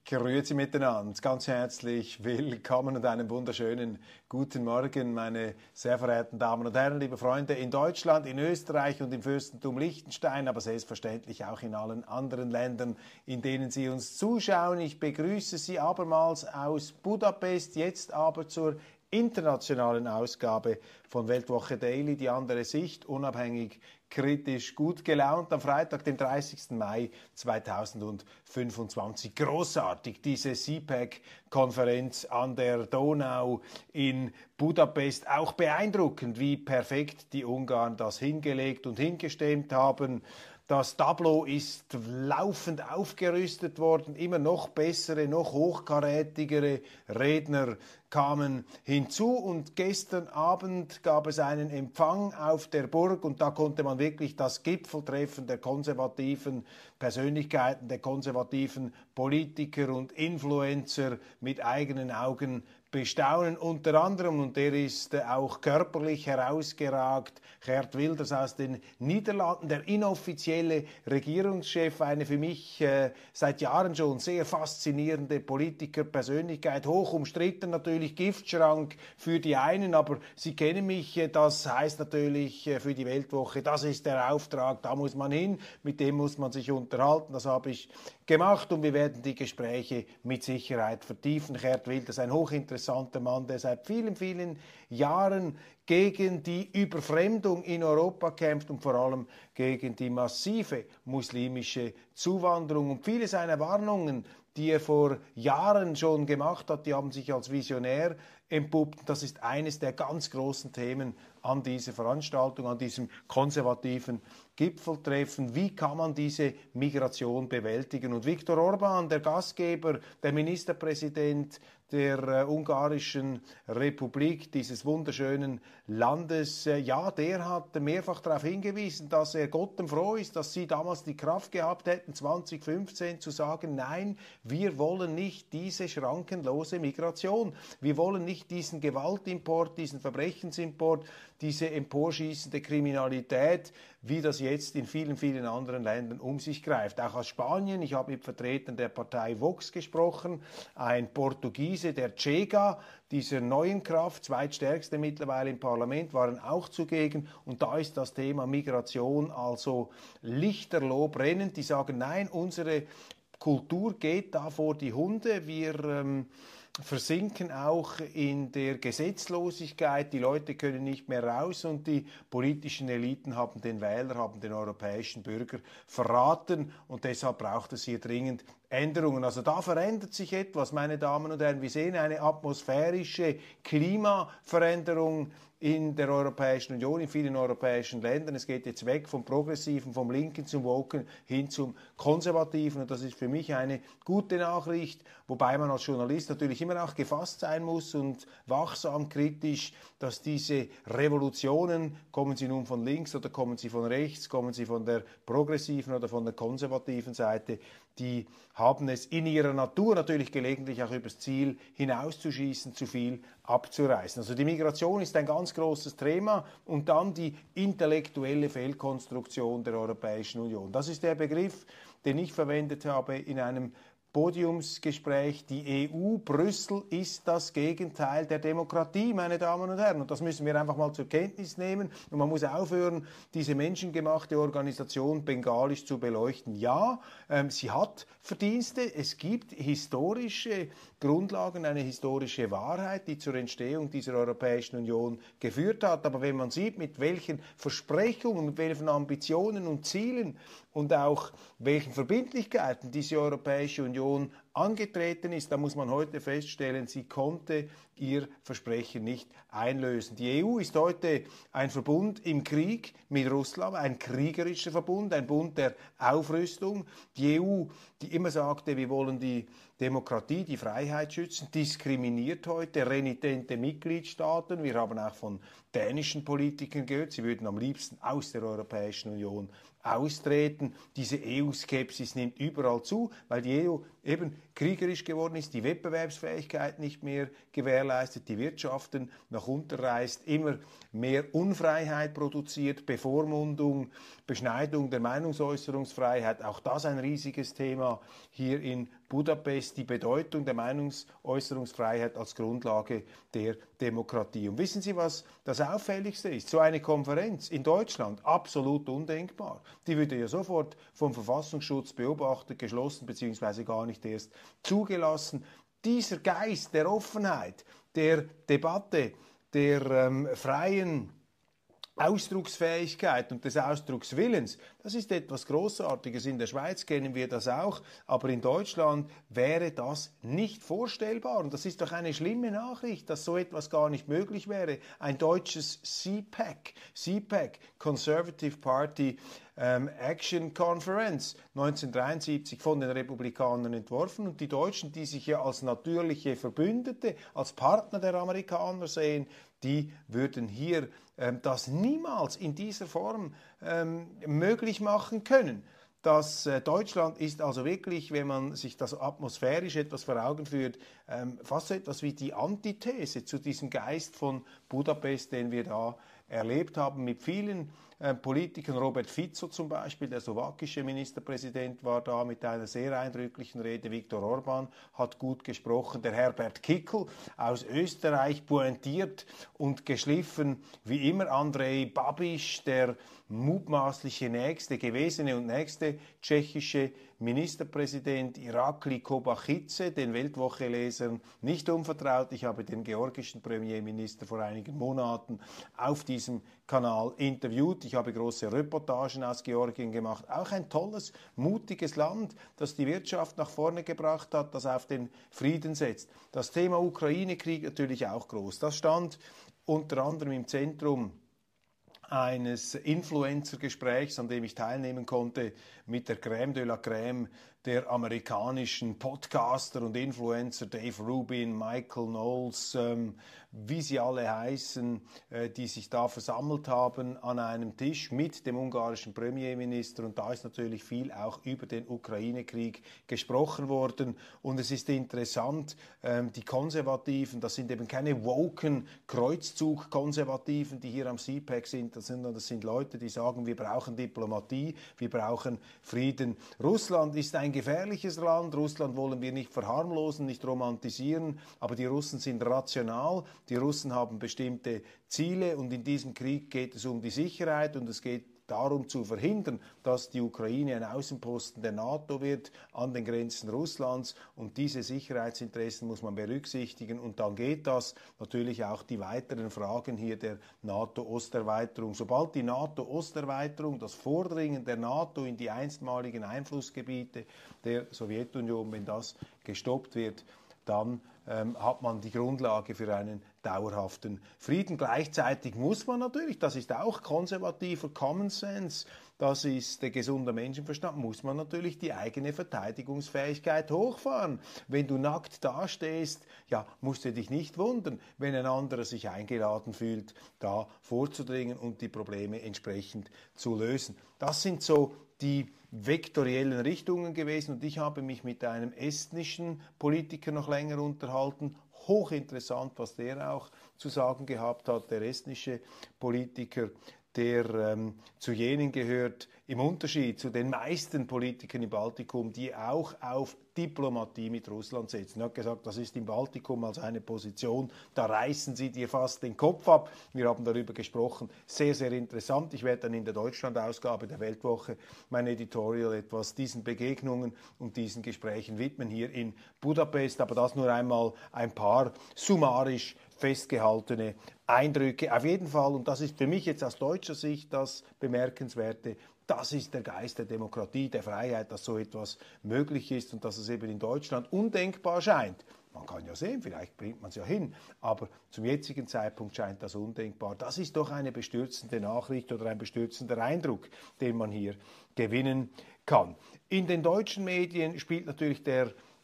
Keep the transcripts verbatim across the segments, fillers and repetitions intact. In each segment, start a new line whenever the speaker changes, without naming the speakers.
Grüezi miteinander, ganz herzlich willkommen und einen wunderschönen guten Morgen, meine sehr verehrten Damen und Herren, liebe Freunde in Deutschland, in Österreich und im Fürstentum Liechtenstein, aber selbstverständlich auch in allen anderen Ländern, in denen Sie uns zuschauen. Ich begrüße Sie abermals aus Budapest, jetzt aber zur internationalen Ausgabe von Weltwoche Daily, die andere Sicht, unabhängig, kritisch, gut gelaunt, am Freitag, dem dreißigsten Mai zweitausendfünfundzwanzig. Großartig, diese C PAC-Konferenz an der Donau in Budapest. Auch beeindruckend, wie perfekt die Ungarn das hingelegt und hingestemmt haben. Das Tableau ist laufend aufgerüstet worden, immer noch bessere, noch hochkarätigere Redner kamen hinzu und gestern Abend gab es einen Empfang auf der Burg und da konnte man wirklich das Gipfeltreffen der konservativen Persönlichkeiten, der konservativen Politiker und Influencer mit eigenen Augen bestaunen, unter anderem, und der ist äh, auch körperlich herausgeragt, Geert Wilders aus den Niederlanden, der inoffizielle Regierungschef, eine für mich äh, seit Jahren schon sehr faszinierende Politikerpersönlichkeit, hoch umstritten natürlich, Giftschrank für die einen, aber Sie kennen mich, äh, das heißt natürlich äh, für die Weltwoche, das ist der Auftrag, da muss man hin, mit dem muss man sich unterhalten, das habe ich gemacht und wir werden die Gespräche mit Sicherheit vertiefen. Geert Wilders, ein hochinteressanter Mann, der seit vielen, vielen Jahren gegen die Überfremdung in Europa kämpft und vor allem gegen die massive muslimische Zuwanderung. Und viele seiner Warnungen, die er vor Jahren schon gemacht hat, die haben sich als visionär entpuppt. Das ist eines der ganz großen Themen an dieser Veranstaltung, an diesem konservativen Gipfeltreffen. Wie kann man diese Migration bewältigen? Und Viktor Orbán, der Gastgeber, der Ministerpräsident der äh, Ungarischen Republik, dieses wunderschönen Landes, äh, ja, der hat mehrfach darauf hingewiesen, dass er gottenfroh ist, dass sie damals die Kraft gehabt hätten, zwanzig fünfzehn zu sagen, nein, wir wollen nicht diese schrankenlose Migration. Wir wollen nicht diesen Gewaltimport, diesen Verbrechensimport, diese emporschießende Kriminalität, wie das jetzt in vielen, vielen anderen Ländern um sich greift. Auch aus Spanien, ich habe mit Vertretern der Partei Vox gesprochen, ein Portugiese, der Chega, dieser neuen Kraft, zweitstärkste mittlerweile im Parlament, waren auch zugegen. Und da ist das Thema Migration also lichterloh brennend. Die sagen, nein, unsere Kultur geht da vor die Hunde. Wir ähm, versinken auch in der Gesetzlosigkeit, die Leute können nicht mehr raus und die politischen Eliten haben den Wähler, haben den europäischen Bürger verraten und deshalb braucht es hier dringend Änderungen. Also da verändert sich etwas, meine Damen und Herren. Wir sehen eine atmosphärische Klimaveränderung in der Europäischen Union, in vielen europäischen Ländern. Es geht jetzt weg vom Progressiven, vom Linken zum Woken hin zum Konservativen und das ist für mich eine gute Nachricht, wobei man als Journalist natürlich immer auch gefasst sein muss und wachsam, kritisch, dass diese Revolutionen, kommen sie nun von links oder kommen sie von rechts, kommen sie von der progressiven oder von der konservativen Seite, die haben es in ihrer Natur natürlich gelegentlich auch übers Ziel hinauszuschießen, zu viel abzureißen. Also die Migration ist ein ganz großes Thema und dann die intellektuelle Fehlkonstruktion der Europäischen Union. Das ist der Begriff, den ich verwendet habe in einem Podiumsgespräch. Die E U, Brüssel ist das Gegenteil der Demokratie, meine Damen und Herren. Und das müssen wir einfach mal zur Kenntnis nehmen. Und man muss aufhören, diese menschengemachte Organisation bengalisch zu beleuchten. Ja, ähm, sie hat Verdienste. Es gibt historische Grundlagen, eine historische Wahrheit, die zur Entstehung dieser Europäischen Union geführt hat. Aber wenn man sieht, mit welchen Versprechungen, mit welchen Ambitionen und Zielen und auch welchen Verbindlichkeiten diese Europäische Union angetreten ist, da muss man heute feststellen, sie konnte ihr Versprechen nicht einlösen. Die E U ist heute ein Verbund im Krieg mit Russland, ein kriegerischer Verbund, ein Bund der Aufrüstung. Die E U, die immer sagte, wir wollen die Demokratie, die Freiheit schützen, diskriminiert heute renitente Mitgliedstaaten. Wir haben auch von dänischen Politikern gehört, sie würden am liebsten aus der Europäischen Union austreten. Diese E U-Skepsis nimmt überall zu, weil die E U eben kriegerisch geworden ist, die Wettbewerbsfähigkeit nicht mehr gewährleistet gewährleistet, die Wirtschaften nach unten reißt, immer mehr Unfreiheit produziert, Bevormundung, Beschneidung der Meinungsäußerungsfreiheit, auch das ein riesiges Thema hier in Budapest, die Bedeutung der Meinungsäußerungsfreiheit als Grundlage der Demokratie. Und wissen Sie, was das Auffälligste ist? So eine Konferenz in Deutschland, absolut undenkbar. Die würde ja sofort vom Verfassungsschutz beobachtet, geschlossen bzw. gar nicht erst zugelassen. Dieser Geist der Offenheit, der Debatte, der ähm, freien Ausdrucksfähigkeit und des Ausdruckswillens, das ist etwas Großartiges. In der Schweiz kennen wir das auch, aber in Deutschland wäre das nicht vorstellbar. Und das ist doch eine schlimme Nachricht, dass so etwas gar nicht möglich wäre. Ein deutsches C PAC, C PAC, Conservative Party ähm, Action Conference, neunzehnhundertdreiundsiebzig von den Republikanern entworfen. Und die Deutschen, die sich ja als natürliche Verbündete, als Partner der Amerikaner sehen, die würden hier ähm, das niemals in dieser Form ähm, möglich machen können. Das äh, Deutschland ist also wirklich, wenn man sich das atmosphärisch etwas vor Augen führt, ähm, fast so etwas wie die Antithese zu diesem Geist von Budapest, den wir da erlebt haben mit vielen äh, Politikern. Robert Fico zum Beispiel, der slowakische Ministerpräsident, war da mit einer sehr eindrücklichen Rede. Viktor Orban hat gut gesprochen. Der Herbert Kickl aus Österreich, pointiert und geschliffen wie immer. Andrej Babiš, der mutmaßliche nächste, gewesene und nächste tschechische Ministerpräsident, Irakli Kobachice, den Weltwoche-Lesern nicht unvertraut. Ich habe den georgischen Premierminister vor einigen Monaten auf diesem Kanal interviewt. Ich habe große Reportagen aus Georgien gemacht. Auch ein tolles, mutiges Land, das die Wirtschaft nach vorne gebracht hat, das auf den Frieden setzt. Das Thema Ukraine-Krieg natürlich auch groß. Das stand unter anderem im Zentrum eines Influencer-Gesprächs, an dem ich teilnehmen konnte mit der Crème de la Crème der amerikanischen Podcaster und Influencer, Dave Rubin, Michael Knowles, ähm, wie sie alle heißen, äh, die sich da versammelt haben an einem Tisch mit dem ungarischen Premierminister. Und da ist natürlich viel auch über den Ukraine-Krieg gesprochen worden. Und es ist interessant, ähm, die Konservativen, das sind eben keine woken Kreuzzug-Konservativen, die hier am C PAC sind, sondern das sind Leute, die sagen, wir brauchen Diplomatie, wir brauchen Frieden. Russland ist ein gefährliches Land, Russland wollen wir nicht verharmlosen, nicht romantisieren, aber die Russen sind rational, die Russen haben bestimmte Ziele und in diesem Krieg geht es um die Sicherheit und es geht darum zu verhindern, dass die Ukraine ein Außenposten der NATO wird an den Grenzen Russlands, und diese Sicherheitsinteressen muss man berücksichtigen, und dann geht das natürlich auch die weiteren Fragen hier der NATO-Osterweiterung. Sobald die NATO-Osterweiterung, das Vordringen der NATO in die einstmaligen Einflussgebiete der Sowjetunion, wenn das gestoppt wird, dann ähm, hat man die Grundlage für einen dauerhaften Frieden. Gleichzeitig muss man natürlich, das ist auch konservativer Common Sense, das ist der gesunde Menschenverstand, muss man natürlich die eigene Verteidigungsfähigkeit hochfahren. Wenn du nackt dastehst, ja, musst du dich nicht wundern, wenn ein anderer sich eingeladen fühlt, da vorzudringen und die Probleme entsprechend zu lösen. Das sind so die vektoriellen Richtungen gewesen, und ich habe mich mit einem estnischen Politiker noch länger unterhalten. Hochinteressant, was der auch zu sagen gehabt hat, der estnische Politiker, der ähm, zu jenen gehört, im Unterschied zu den meisten Politikern im Baltikum, die auch auf Diplomatie mit Russland setzen. Er hat gesagt, das ist im Baltikum als eine Position, da reißen sie dir fast den Kopf ab. Wir haben darüber gesprochen, sehr, sehr interessant. Ich werde dann in der Deutschland-Ausgabe der Weltwoche mein Editorial etwas diesen Begegnungen und diesen Gesprächen widmen hier in Budapest, aber das nur einmal ein paar summarisch festgehaltene Eindrücke. Auf jeden Fall, und das ist für mich jetzt aus deutscher Sicht das Bemerkenswerte, das ist der Geist der Demokratie, der Freiheit, dass so etwas möglich ist und dass es eben in Deutschland undenkbar scheint. Man kann ja sehen, vielleicht bringt man es ja hin, aber zum jetzigen Zeitpunkt scheint das undenkbar. Das ist doch eine bestürzende Nachricht oder ein bestürzender Eindruck, den man hier gewinnen kann. In den deutschen Medien spielt natürlich der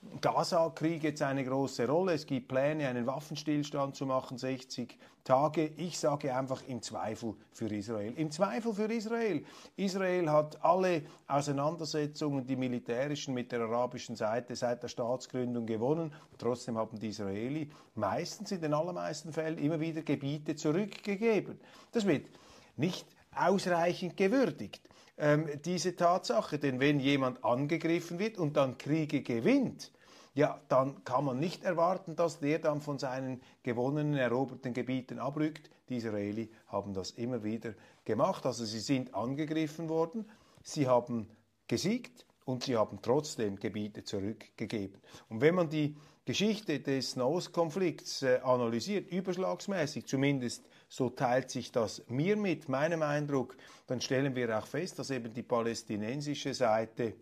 Gaza-Krieg jetzt eine große Rolle. Es gibt Pläne, einen Waffenstillstand zu machen, sechzig Tage. Ich sage einfach im Zweifel für Israel. Im Zweifel für Israel. Israel hat alle Auseinandersetzungen, die militärischen mit der arabischen Seite seit der Staatsgründung gewonnen. Trotzdem haben die Israeli meistens, in den allermeisten Fällen, immer wieder Gebiete zurückgegeben. Das wird nicht ausreichend gewürdigt, ähm, diese Tatsache. Denn wenn jemand angegriffen wird und dann Kriege gewinnt, ja, dann kann man nicht erwarten, dass der dann von seinen gewonnenen, eroberten Gebieten abrückt. Die Israeli haben das immer wieder gemacht. Also sie sind angegriffen worden, sie haben gesiegt und sie haben trotzdem Gebiete zurückgegeben. Und wenn man die Geschichte des Nahostkonflikts äh, analysiert, überschlagsmäßig zumindest, so teilt sich das mir mit, meinem Eindruck, dann stellen wir auch fest, dass eben die palästinensische Seite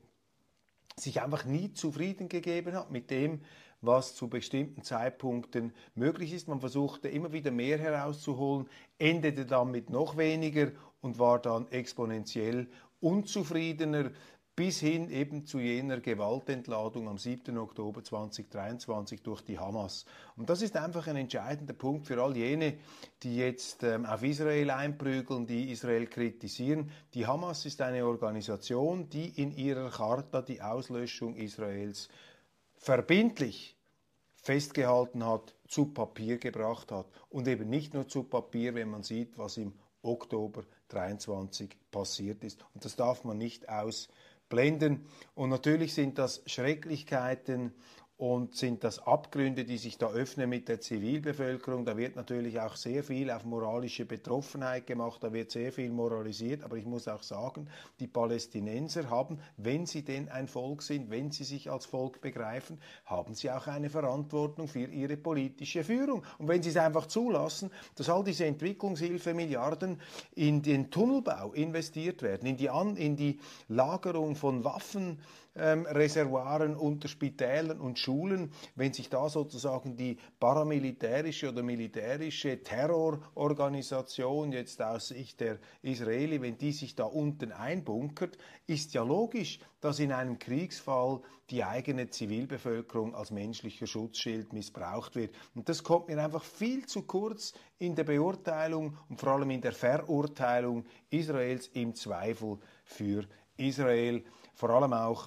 sich einfach nie zufrieden gegeben hat mit dem, was zu bestimmten Zeitpunkten möglich ist. Man versuchte immer wieder mehr herauszuholen, endete dann mit noch weniger und war dann exponentiell unzufriedener, bis hin eben zu jener Gewaltentladung am siebten Oktober zweitausenddreiundzwanzig durch die Hamas. Und das ist einfach ein entscheidender Punkt für all jene, die jetzt ähm, auf Israel einprügeln, die Israel kritisieren. Die Hamas ist eine Organisation, die in ihrer Charta die Auslöschung Israels verbindlich festgehalten hat, zu Papier gebracht hat. Und eben nicht nur zu Papier, wenn man sieht, was im Oktober dreiundzwanzig passiert ist. Und das darf man nicht ausblenden. Und natürlich sind das Schrecklichkeiten und sind das Abgründe, die sich da öffnen mit der Zivilbevölkerung. Da wird natürlich auch sehr viel auf moralische Betroffenheit gemacht, da wird sehr viel moralisiert, aber ich muss auch sagen, die Palästinenser haben, wenn sie denn ein Volk sind, wenn sie sich als Volk begreifen, haben sie auch eine Verantwortung für ihre politische Führung. Und wenn sie es einfach zulassen, dass all diese Entwicklungshilfemilliarden in den Tunnelbau investiert werden, in die, An in die Lagerung von Waffen, Ähm, Reservoiren unter Spitälern und Schulen, wenn sich da sozusagen die paramilitärische oder militärische Terrororganisation jetzt aus Sicht der Israeli, wenn die sich da unten einbunkert, ist ja logisch, dass in einem Kriegsfall die eigene Zivilbevölkerung als menschlicher Schutzschild missbraucht wird. Und das kommt mir einfach viel zu kurz in der Beurteilung und vor allem in der Verurteilung Israels im Zweifel für Israel, vor allem auch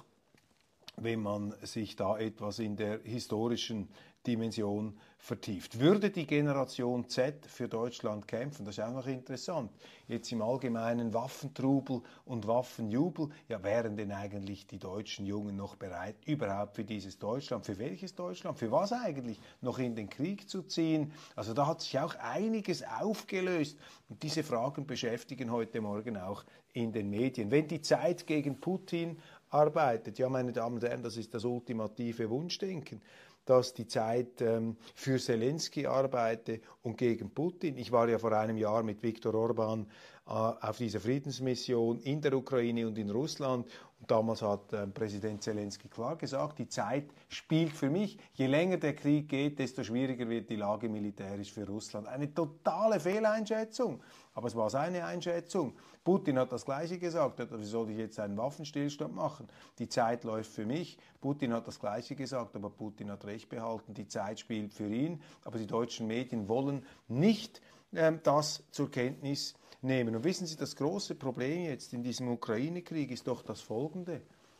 wenn man sich da etwas in der historischen Dimension vertieft. Würde die Generation Z für Deutschland kämpfen? Das ist auch noch interessant. Jetzt im allgemeinen Waffentrubel und Waffenjubel, ja, wären denn eigentlich die deutschen Jungen noch bereit, überhaupt für dieses Deutschland, für welches Deutschland, für was eigentlich, noch in den Krieg zu ziehen? Also da hat sich auch einiges aufgelöst und diese Fragen beschäftigen heute Morgen auch in den Medien. Wenn die Zeit gegen Putin arbeitet, ja, meine Damen und Herren, das ist das ultimative Wunschdenken, dass die Zeit ähm, für Zelensky arbeite und gegen Putin. Ich war ja vor einem Jahr mit Viktor Orban äh, auf dieser Friedensmission in der Ukraine und in Russland. Und damals hat äh, Präsident Zelensky klar gesagt, die Zeit spielt für mich. Je länger der Krieg geht, desto schwieriger wird die Lage militärisch für Russland. Eine totale Fehleinschätzung. Aber es war seine Einschätzung. Putin hat das Gleiche gesagt. Wie soll ich jetzt einen Waffenstillstand machen? Die Zeit läuft für mich. Putin hat das Gleiche gesagt, aber Putin hat recht behalten. Die Zeit spielt für ihn. Aber die deutschen Medien wollen nicht ähm, das zur Kenntnis nehmen. Und wissen Sie, das große Problem jetzt in diesem Ukraine-Krieg ist doch das folgende.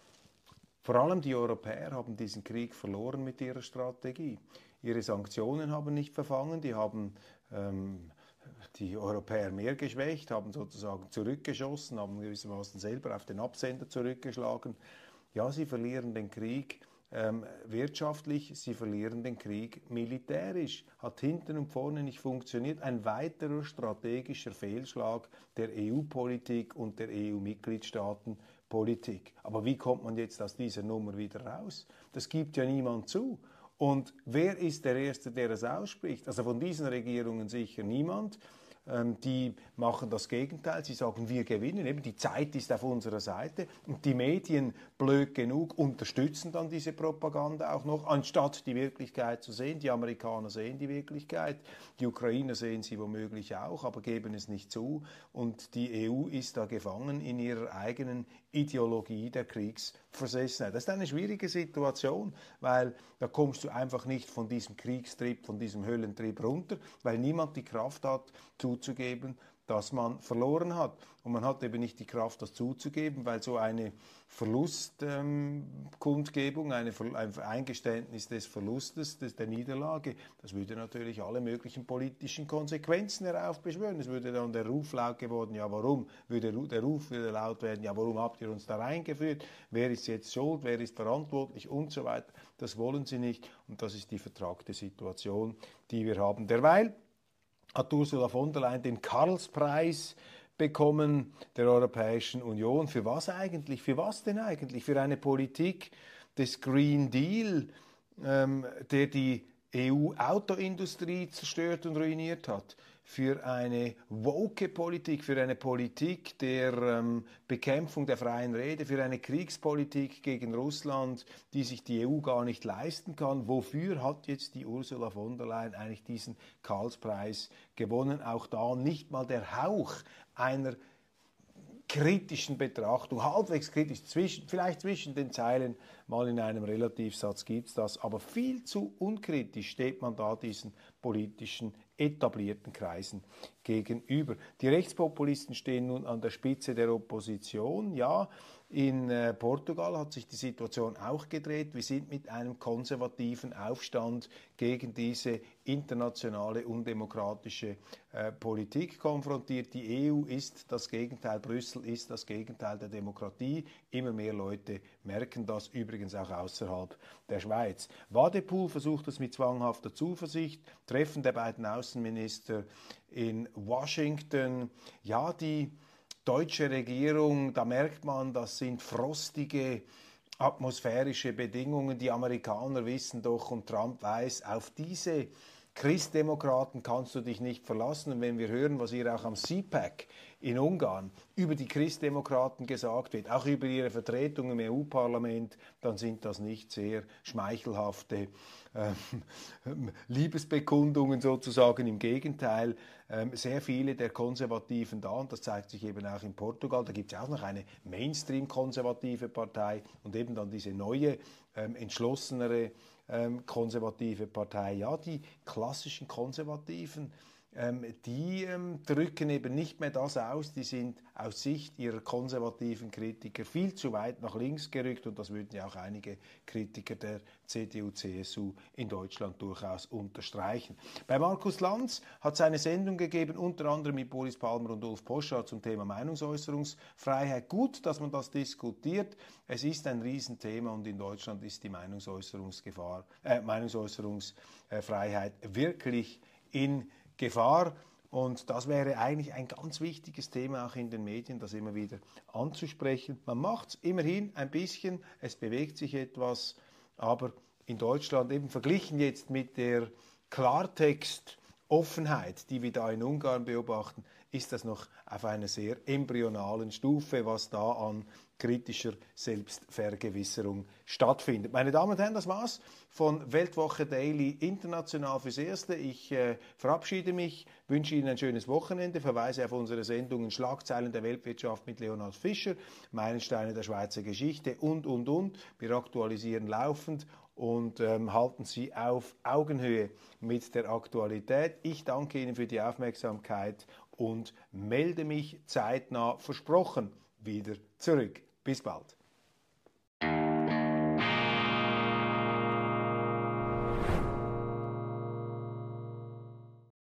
Vor allem die Europäer haben diesen Krieg verloren mit ihrer Strategie. Ihre Sanktionen haben nicht verfangen, die haben ähm, die Europäer mehr geschwächt, haben sozusagen zurückgeschossen, haben gewissermaßen selber auf den Absender zurückgeschlagen. Ja, sie verlieren den Krieg ähm, wirtschaftlich, sie verlieren den Krieg militärisch. Hat hinten und vorne nicht funktioniert. Ein weiterer strategischer Fehlschlag der E U-Politik und der E U-Mitgliedstaatenpolitik. Aber wie kommt man jetzt aus dieser Nummer wieder raus? Das gibt ja niemand zu. Und wer ist der Erste, der es ausspricht? Also von diesen Regierungen sicher niemand. ähm, die machen das Gegenteil. Sie sagen, wir gewinnen. Eben die Zeit ist auf unserer Seite. Und die Medien, blöd genug, unterstützen dann diese Propaganda auch noch, anstatt die Wirklichkeit zu sehen. Die Amerikaner sehen die Wirklichkeit, die Ukrainer sehen sie womöglich auch, aber geben es nicht zu. Und die E U ist da gefangen in ihrer eigenen Ideologie der Kriegsversessenheit. Das ist eine schwierige Situation, weil da kommst du einfach nicht von diesem Kriegstrieb, von diesem Höllentrieb runter, weil niemand die Kraft hat, zuzugeben, dass man verloren hat. Und man hat eben nicht die Kraft, das zuzugeben, weil so eine Verlustkundgebung, ähm, ein Eingeständnis des Verlustes, des, der Niederlage, das würde natürlich alle möglichen politischen Konsequenzen heraufbeschwören. Es würde dann der Ruf laut geworden, ja warum? Würde der Ruf würde laut werden, ja warum habt ihr uns da reingeführt? Wer ist jetzt schuld? Wer ist verantwortlich? Und so weiter. Das wollen sie nicht. Und das ist die vertragte Situation, die wir haben. Derweil hat Ursula von der Leyen den Karlspreis bekommen der Europäischen Union. Für was eigentlich? Für was denn eigentlich? Für eine Politik des Green Deal, ähm, der die E U-Autoindustrie zerstört und ruiniert hat. Für eine woke Politik, für eine Politik der ähm, Bekämpfung der freien Rede, für eine Kriegspolitik gegen Russland, die sich die E U gar nicht leisten kann. Wofür hat jetzt die Ursula von der Leyen eigentlich diesen Karlspreis gewonnen? Auch da nicht mal der Hauch einer kritischen Betrachtung, halbwegs kritisch, zwischen, vielleicht zwischen den Zeilen, mal in einem Relativsatz gibt es das, aber viel zu unkritisch steht man da diesen politischen etablierten Kreisen gegenüber. Die Rechtspopulisten stehen nun an der Spitze der Opposition. Ja, in äh, Portugal hat sich die Situation auch gedreht. Wir sind mit einem konservativen Aufstand gegen diese internationale undemokratische äh, Politik konfrontiert. Die E U ist das Gegenteil, Brüssel ist das Gegenteil der Demokratie. Immer mehr Leute merken das, übrigens auch außerhalb der Schweiz. Wadepool versucht es mit zwanghafter Zuversicht. Treffen der beiden Außenminister in Washington. Ja, die deutsche Regierung, da merkt man, das sind frostige atmosphärische Bedingungen. Die Amerikaner wissen doch und Trump weiß, auf diese Christdemokraten kannst du dich nicht verlassen. Und wenn wir hören, was hier auch am C PAC in Ungarn über die Christdemokraten gesagt wird, auch über ihre Vertretung im E U-Parlament, dann sind das nicht sehr schmeichelhafte ähm, Liebesbekundungen sozusagen. Im Gegenteil, ähm, sehr viele der Konservativen da, und das zeigt sich eben auch in Portugal, da gibt es auch noch eine Mainstream-konservative Partei und eben dann diese neue, ähm, entschlossenere ähm, konservative Partei. Ja, die klassischen Konservativen, Ähm, die ähm, drücken eben nicht mehr das aus, die sind aus Sicht ihrer konservativen Kritiker viel zu weit nach links gerückt, und das würden ja auch einige Kritiker der C D U C S U in Deutschland durchaus unterstreichen. Bei Markus Lanz hat es eine Sendung gegeben, unter anderem mit Boris Palmer und Ulf Poschardt zum Thema Meinungsäußerungsfreiheit. Gut, dass man das diskutiert. Es ist ein Riesenthema und in Deutschland ist die Meinungsäußerungsgefahr, äh, Meinungsäußerungsfreiheit wirklich in Gefahr, und das wäre eigentlich ein ganz wichtiges Thema auch in den Medien, das immer wieder anzusprechen. Man macht es immerhin ein bisschen, es bewegt sich etwas, aber in Deutschland eben verglichen jetzt mit der Klartext-Offenheit, die wir da in Ungarn beobachten, ist das noch auf einer sehr embryonalen Stufe, was da an kritischer Selbstvergewisserung stattfindet. Meine Damen und Herren, das war's von Weltwoche Daily International fürs Erste. Ich äh, verabschiede mich, wünsche Ihnen ein schönes Wochenende, verweise auf unsere Sendungen Schlagzeilen der Weltwirtschaft mit Leonhard Fischer, Meilensteine der Schweizer Geschichte und, und, und. Wir aktualisieren laufend und ähm, halten Sie auf Augenhöhe mit der Aktualität. Ich danke Ihnen für die Aufmerksamkeit und melde mich zeitnah, versprochen, wieder zurück. Bis bald.